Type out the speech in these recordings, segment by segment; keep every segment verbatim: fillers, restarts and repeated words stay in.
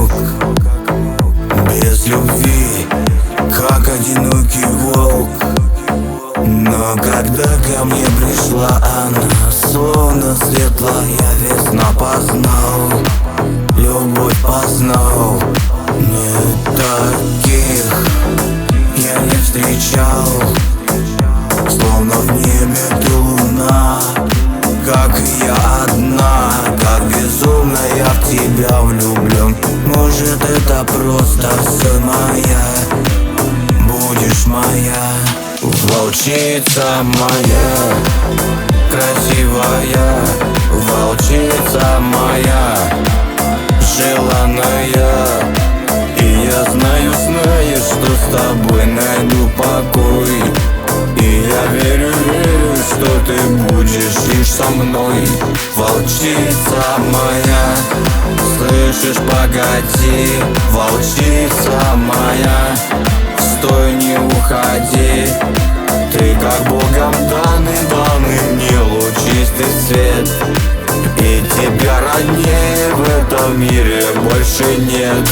мог, без любви, как одинокий волк. Но когда ко мне пришла она, словно светлая весна, познал, любовь познал. Нет таких я не встречал, словно в небе ты луна, как и я одна, как безумно я в тебя влюблен. Может, это просто сон моя, будешь моя волчица моя, красивая волчица моя, желанная. И я знаю, знаю, что с тобой найду покой. И я верю, верю, что ты будешь лишь со мной. Волчица моя, слышишь, погоди, волчица моя, стой, не уходи. Ты как Богом данный, данный мне лучистый свет. И тебя роднее в этом мире больше нет.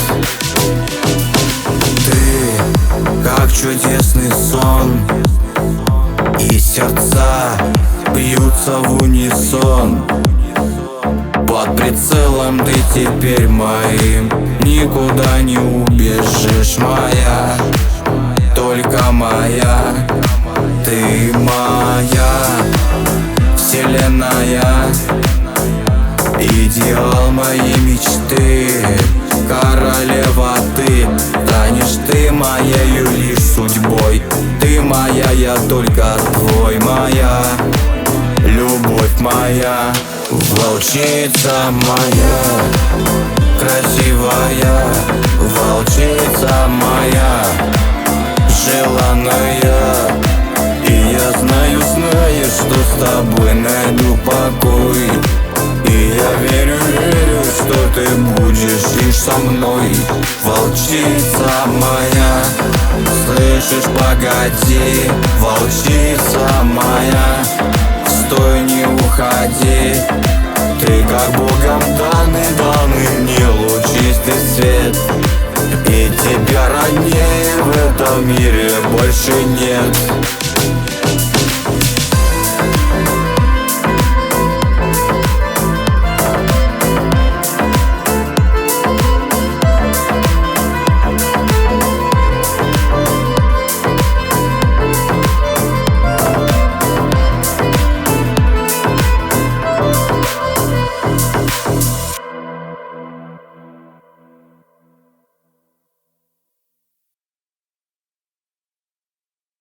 Ты как чудесный сон, и сердца бьются в унисон. Под прицелом ты теперь моим, никуда не убежишь, моя, только моя. Ты моя вселенная, идеал моей мечты, королева ты, станешь ты моею лишь судьбой. Ты моя, я только твой, моя любовь моя, волчица моя, красивая волчица моя, желанная. И я знаю, знаю, что с тобой найду покой. И я верю, верю, что ты будешь лишь со мной. Волчица моя, слышишь, погоди, волчица моя, стой, не уходи. Ты как Богом данный, данный мне лучистый свет. И тебя роднее в этом мире больше нет.